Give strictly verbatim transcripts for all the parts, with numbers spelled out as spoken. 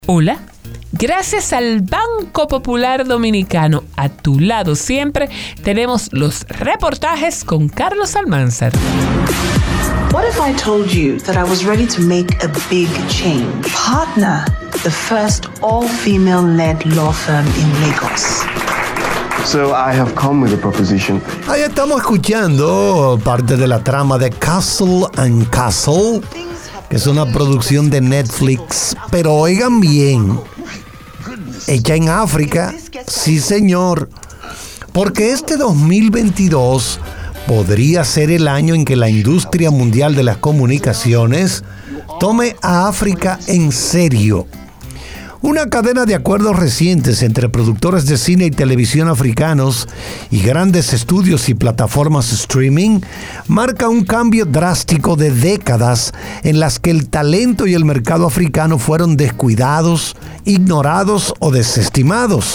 Hola, gracias al Banco Popular Dominicano, a tu lado siempre, tenemos los reportajes con Carlos Almanzar. What if I told you that I was ready to make a big change? Partner, the first all-female-led law firm in Lagos. So I have come with a proposition. Ahí estamos escuchando parte de la trama de Castle and Castle, que es una producción de Netflix, pero oigan bien, hecha en África, sí señor, porque este dos mil veintidós podría ser el año en que la industria mundial de las comunicaciones tome a África en serio. Una cadena de acuerdos recientes entre productores de cine y televisión africanos y grandes estudios y plataformas streaming marca un cambio drástico de décadas en las que el talento y el mercado africano fueron descuidados, ignorados o desestimados.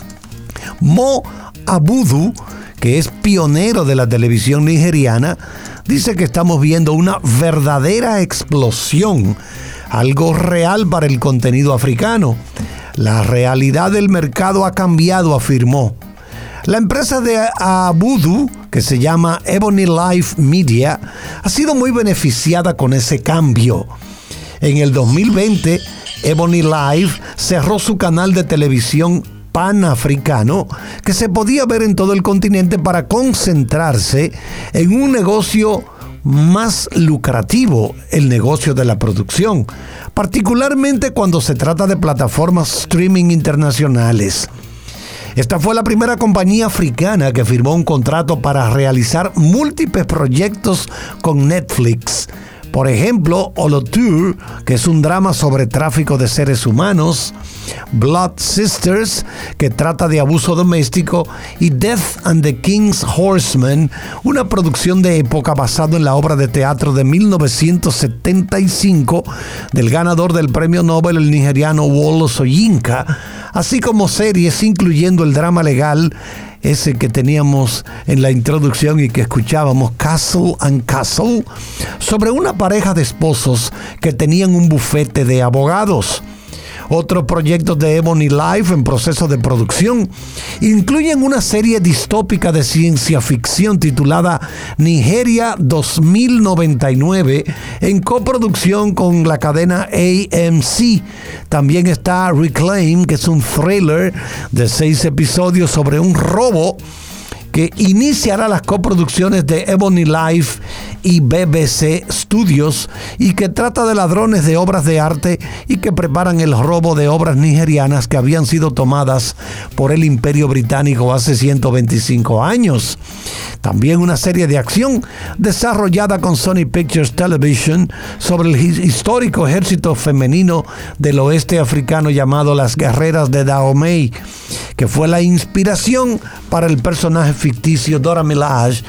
Mo Abudu, que es pionero de la televisión nigeriana, dice que estamos viendo una verdadera explosión, algo real para el contenido africano. La realidad del mercado ha cambiado, afirmó. La empresa de Abudu, que se llama Ebony Life Media, ha sido muy beneficiada con ese cambio. En el dos mil veinte, Ebony Life cerró su canal de televisión panafricano, que se podía ver en todo el continente, para concentrarse en un negocio más lucrativo, el negocio de la producción, particularmente cuando se trata de plataformas streaming internacionales. Esta fue la primera compañía africana que firmó un contrato para realizar múltiples proyectos con Netflix. Por ejemplo, Olotur, que es un drama sobre tráfico de seres humanos, Blood Sisters, que trata de abuso doméstico, y Death and the King's Horseman, una producción de época basada en la obra de teatro de mil novecientos setenta y cinco del ganador del premio Nobel, el nigeriano Wole Soyinka, así como series incluyendo el drama legal, ese que teníamos en la introducción y que escuchábamos, Castle and Castle, sobre una pareja de esposos que tenían un bufete de abogados. Otros proyectos de Ebony Life en proceso de producción incluyen una serie distópica de ciencia ficción titulada Nigeria dos mil noventa y nueve en coproducción con la cadena A M C. También está Reclaim, que es un thriller de seis episodios sobre un robo que iniciará las coproducciones de Ebony Life y B B C Studios, y que trata de ladrones de obras de arte y que preparan el robo de obras nigerianas que habían sido tomadas por el Imperio Británico hace ciento veinticinco años. También una serie de acción desarrollada con Sony Pictures Television sobre el histórico ejército femenino del oeste africano llamado las Guerreras de Dahomey, que fue la inspiración para el personaje ficticio Dora Milaje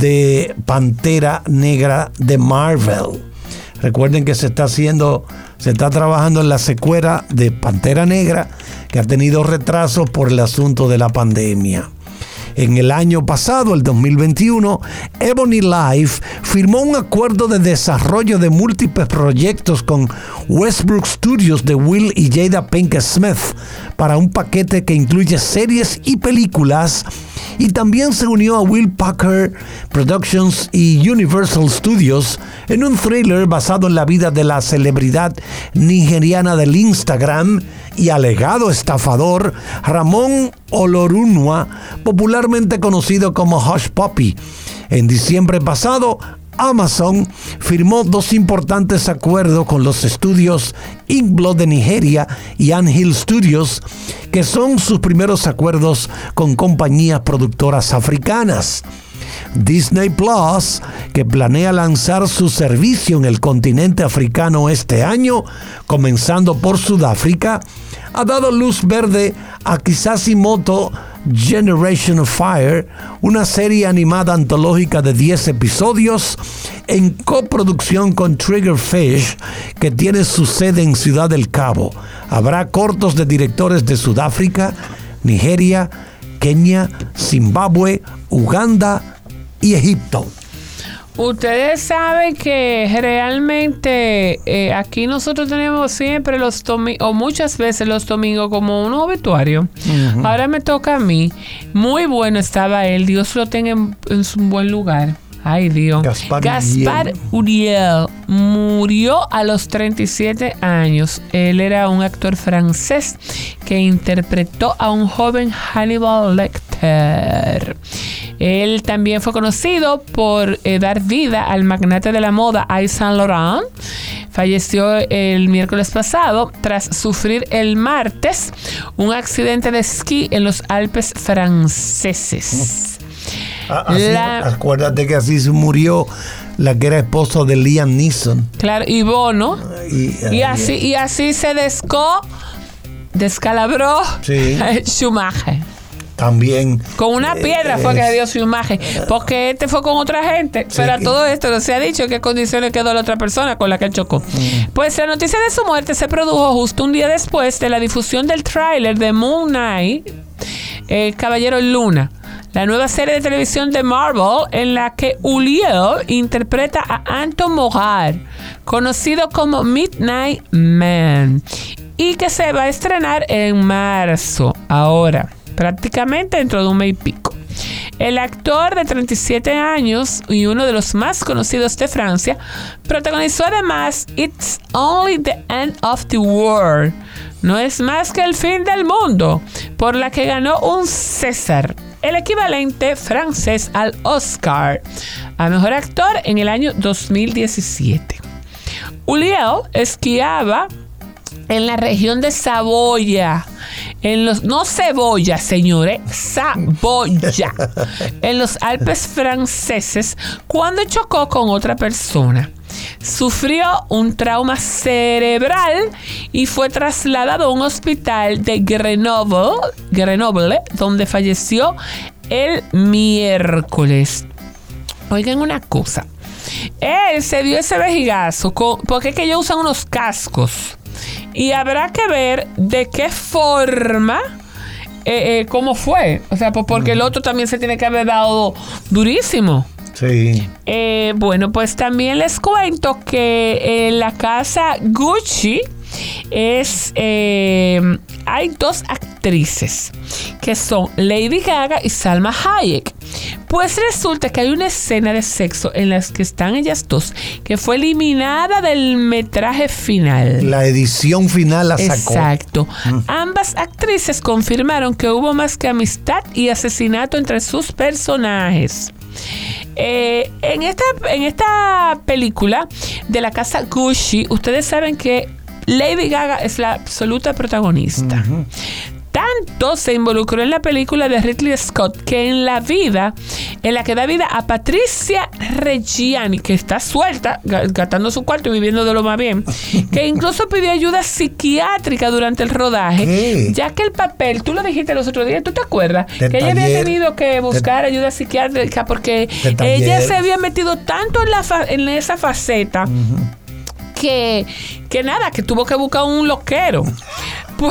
de Pantera Negra de Marvel. Recuerden que se está haciendo, se está trabajando en la secuela de Pantera Negra, que ha tenido retrasos por el asunto de la pandemia. En el año pasado, el dos mil veintiuno, Ebony Life firmó un acuerdo de desarrollo de múltiples proyectos con Westbrook Studios de Will y Jada Pinkett Smith para un paquete que incluye series y películas, y también se unió a Will Packer Productions y Universal Studios en un thriller basado en la vida de la celebridad nigeriana del Instagram y alegado estafador Ramón Olorunwa, popularmente conocido como Hush Puppy. En diciembre pasado, Amazon firmó dos importantes acuerdos con los estudios Inkblot de Nigeria y Ant Hill Studios, que son sus primeros acuerdos con compañías productoras africanas. Disney Plus, que planea lanzar su servicio en el continente africano este año, comenzando por Sudáfrica, ha dado luz verde a Kisasimoto Generation of Fire, una serie animada antológica de diez episodios en coproducción con Triggerfish, que tiene su sede en Ciudad del Cabo. Habrá cortos de directores de Sudáfrica, Nigeria, Kenia, Zimbabue, Uganda y Egipto. Ustedes saben que realmente eh, aquí nosotros tenemos siempre los domingos, o muchas veces los domingos, como un obituario. Uh-huh. Ahora me toca a mí. Muy bueno estaba él. Dios lo tenga en, en su buen lugar. Ay, Dios. Gaspar, Gaspar Uriel murió a los treinta y siete años. Él era un actor francés que interpretó a un joven Hannibal Lecter. Él también fue conocido por eh, dar vida al magnate de la moda Yves Saint Laurent. Falleció el miércoles pasado tras sufrir el martes un accidente de esquí en los Alpes franceses. Así, la, acuérdate que así se murió la que era esposa de Liam Neeson. Claro, y Bono. Y, y, así, y así se descó, descalabró sí. Schumacher. También. Con una piedra eh, fue que dio su imagen. Porque este fue con otra gente. Sí, pero a todo esto no se ha dicho en qué condiciones quedó la otra persona con la que chocó. Mm. Pues la noticia de su muerte se produjo justo un día después de la difusión del tráiler de Moon Knight, eh, Caballero Luna, la nueva serie de televisión de Marvel en la que Uriel interpreta a Anton Morar, conocido como Midnight Man, y que se va a estrenar en marzo, ahora, prácticamente dentro de un mes y pico. El actor de treinta y siete años y uno de los más conocidos de Francia protagonizó además It's Only the End of the World, no es más que el fin del mundo, por la que ganó un César, el equivalente francés al Oscar a mejor actor en el año dos mil diecisiete. Uriel esquiaba en la región de Saboya, en los no cebolla, señores, Saboya, en los Alpes franceses, cuando chocó con otra persona. Sufrió un trauma cerebral y fue trasladado a un hospital de Grenoble, Grenoble, donde falleció el miércoles. Oigan una cosa, él se dio ese vejigazo con, porque es que ellos usan unos cascos y habrá que ver de qué forma, eh, eh, cómo fue, o sea, pues porque el otro también se tiene que haber dado durísimo. Sí. Eh, bueno, pues también les cuento que en la casa Gucci es eh, hay dos actrices que son Lady Gaga y Salma Hayek. Pues resulta que hay una escena de sexo en la que están ellas dos que fue eliminada del metraje final. La edición final la sacó. Exacto. Mm. Ambas actrices confirmaron que hubo más que amistad y asesinato entre sus personajes. Eh, en esta en esta película de la casa Gucci, ustedes saben que Lady Gaga es la absoluta protagonista. Uh-huh. Tanto se involucró en la película de Ridley Scott que en la vida, en la que da vida a Patricia Reggiani, que está suelta, gastando su cuarto y viviendo de lo más bien, que incluso pidió ayuda psiquiátrica durante el rodaje, ¿qué? Ya que el papel, tú lo dijiste los otros días, ¿tú te acuerdas? De que taller, ella había tenido que buscar de, ayuda psiquiátrica porque ella se había metido tanto en, la fa- en esa faceta. Uh-huh. Que, que nada, que tuvo que buscar un loquero. Pues,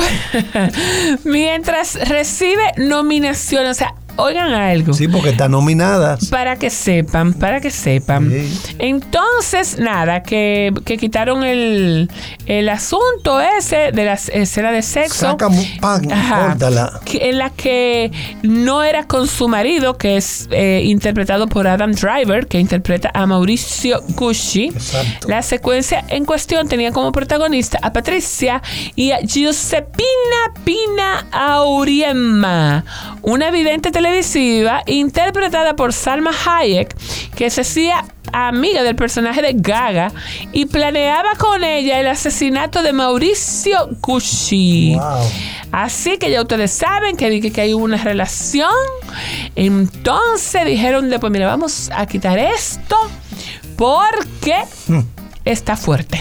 mientras recibe nominaciones, o sea, oigan algo. Sí, porque está nominada. Para que sepan, para que sepan. Sí. Entonces, nada, que, que quitaron el, el asunto ese de las escenas de sexo. Saca, pan, ajá, que, en la que no era con su marido, que es eh, interpretado por Adam Driver, que interpreta a Mauricio Gucci. Exacto. La secuencia en cuestión tenía como protagonista a Patricia y a Giuseppina Pina Auriemma, una vidente televisiva interpretada por Salma Hayek, que se hacía amiga del personaje de Gaga y planeaba con ella el asesinato de Mauricio Gucci. Wow. Así que ya ustedes saben que, que, que hay una relación. Entonces dijeron después, mira, vamos a quitar esto porque mm. está fuerte.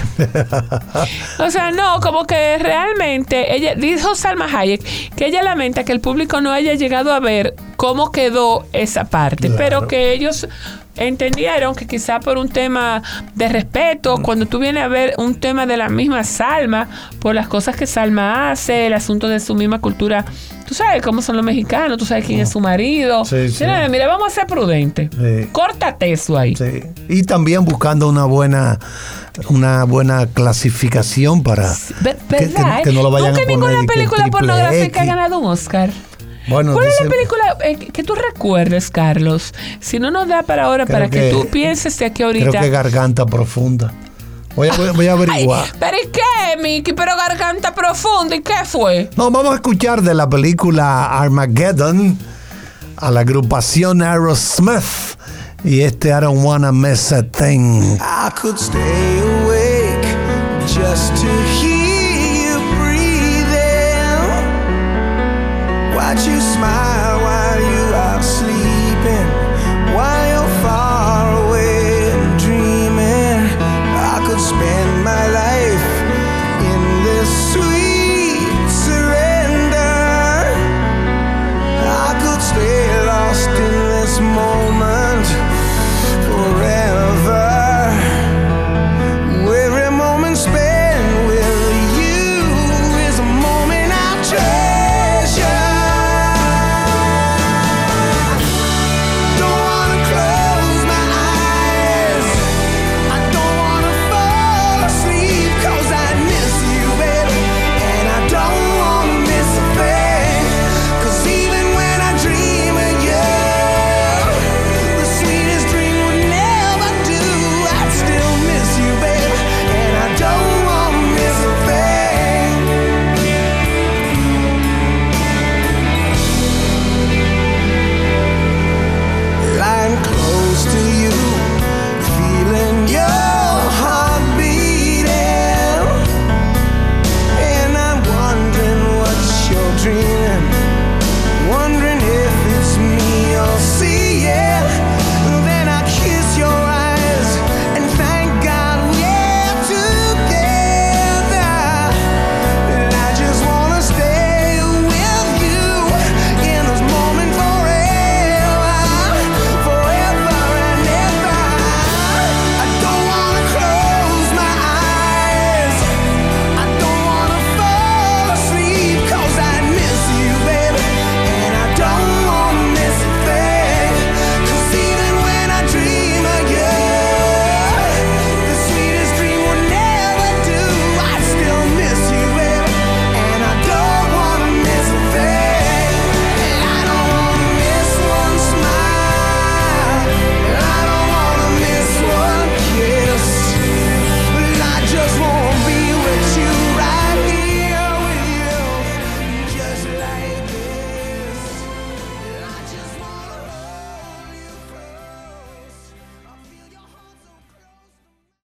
O sea, no, como que realmente ella dijo Salma Hayek que ella lamenta que el público no haya llegado a ver cómo quedó esa parte, claro, pero que ellos entendieron que quizá por un tema de respeto, cuando tú vienes a ver un tema de la misma Salma, por las cosas que Salma hace, el asunto de su misma cultura, tú sabes cómo son los mexicanos, tú sabes quién es su marido. Sí, sí. Mira, mira, vamos a ser prudentes. Sí. Córtate eso ahí. Sí. Y también buscando una buena una buena clasificación para Ver- que, ¿Verdad? que- que no lo vayan Nunca a poner ninguna de que película triple pornográfica ha X. ganado un Oscar. Bueno, ¿Cuál es la dice- película eh, que tú recuerdes, Carlos? Si no nos da para ahora, Creo para que, que- tú pienses de aquí ahorita. Creo que Garganta Profunda. Voy a, voy, voy a averiguar. Ay, pero ¿y qué, Mickey? Pero Garganta Profunda, ¿y qué fue? No, vamos a escuchar de la película Armageddon a la agrupación Aerosmith y este I Don't Wanna Miss a Thing. I could stay away